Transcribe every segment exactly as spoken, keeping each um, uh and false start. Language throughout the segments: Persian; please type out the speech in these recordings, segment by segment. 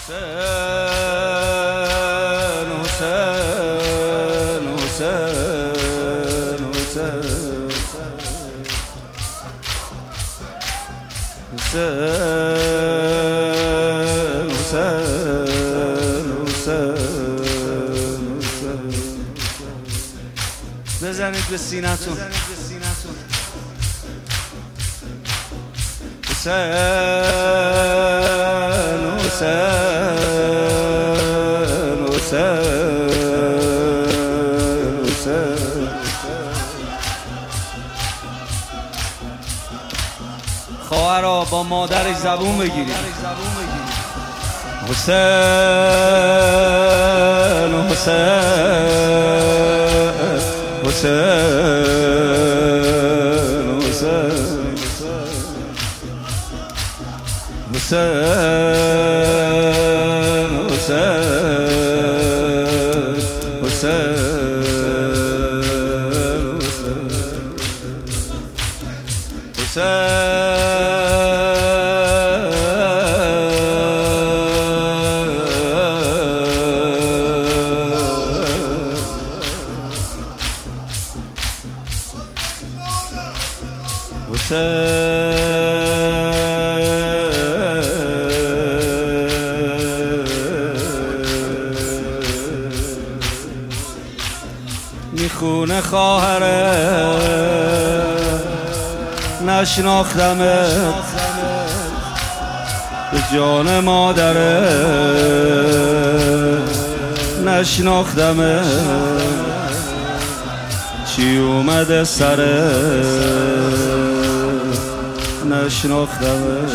بزنید به سینه‌تون. حسین حسین حسین حسین خواهرها با مادرش زبون بگیرید. حسین حسین حسین حسین حسین حسین میخونه خواهره نشناختمت به جان مادره نشناختمت چی اومده سره نشناختمت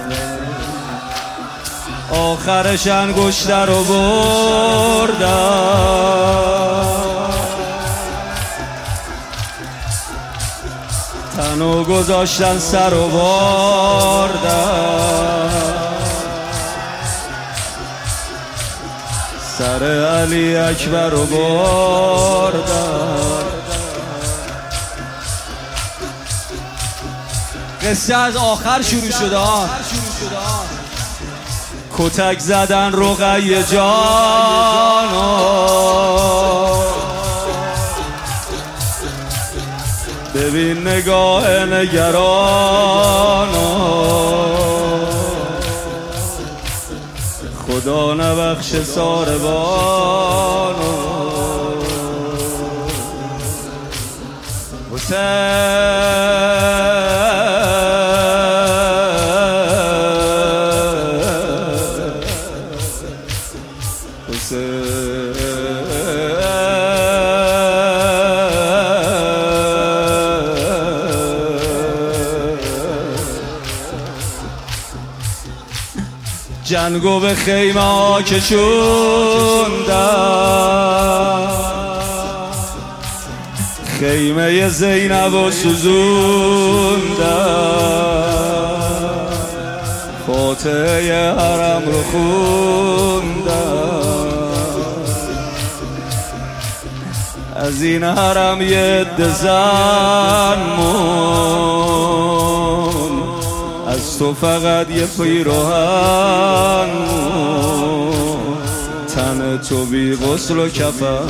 آخرش انگشته رو بردم تنو گذاشتن سر و بردن سر علی اکبر رو بردن. قصه از آخر شروع شده ها. کتک زدن رقیه جانو ببین نگاه نگرانو خدا نبخش ساربانو. حسین جنگو به خیمه ها کشوندن خیمه زینب و سوزوندن فاتحه حرم رو خوندن از این حرم یه عده زن مون از تو فقط یه پیراهن تن تو بی غسل و کفن.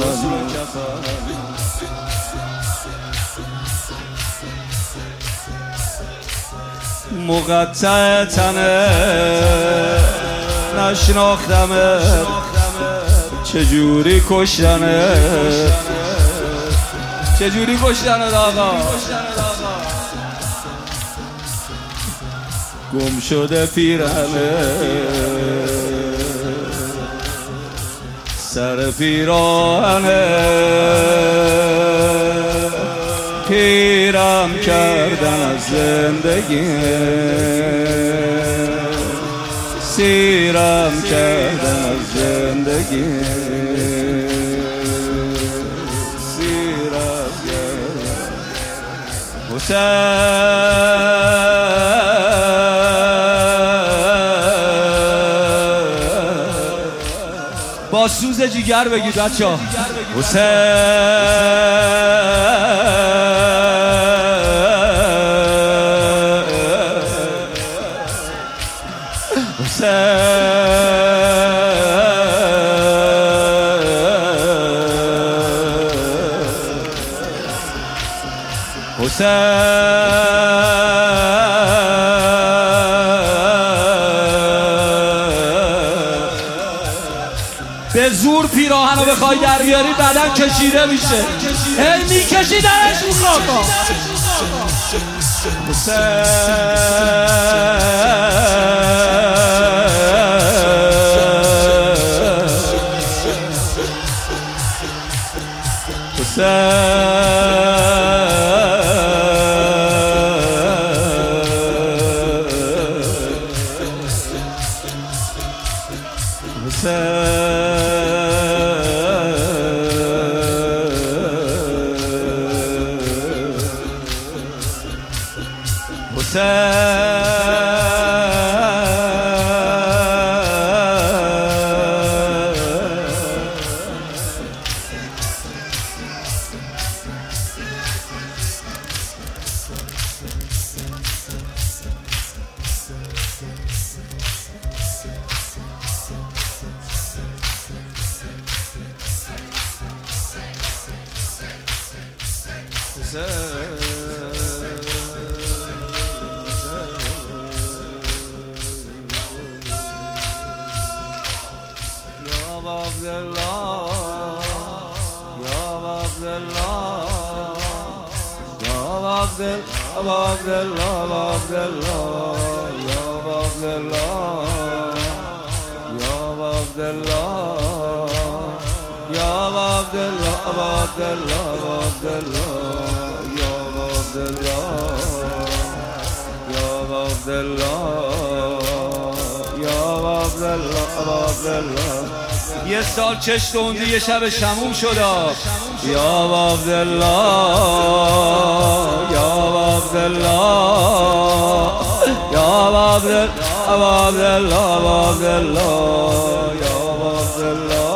مقطع تنه نشناختمت چجوری کشتنت چجوری کشتنت آقا گم شده پیرهنه سر پیراهنه پیرم کردن از زندگی سیرم کردن از زندگی سیرم کردن حسین با سوز جیگر بگید بچه ها. حسین حسین به زور پیراهن رو بخوای در بیاری بدن کشیده میشه. هی میکشیدنش رو خاکا. یه سال چش دوندی یه شب شموم شدا. یا عبدالله یا عبدالله یا عبدالله عبدالله عبدالله یا عبدالله.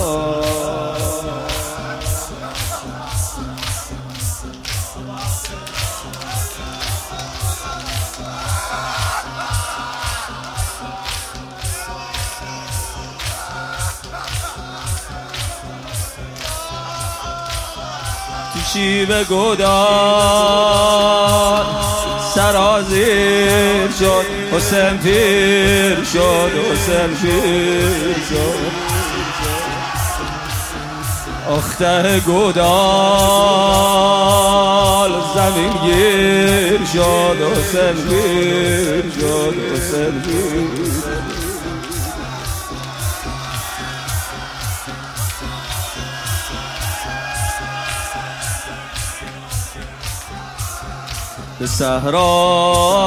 شیب گودان سرازیر شد، حسین پیر شد، حسین پیر شد. اخته گودال زمین گیر شد، حسین پیر شد، حسین پیر. به صحرا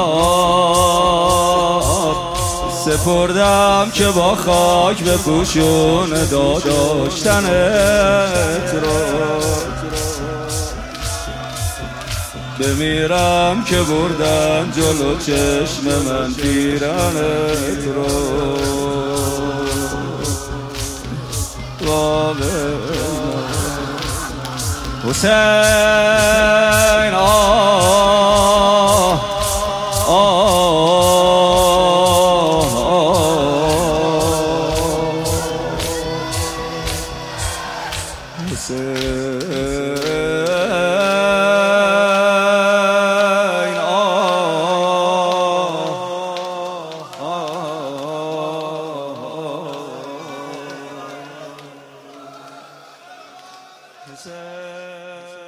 سپردم که با خاک به پوشون داشتنت رو. بمیرم که بردن جلو چشم من پیرنت رو. حسین آه آه حسین آه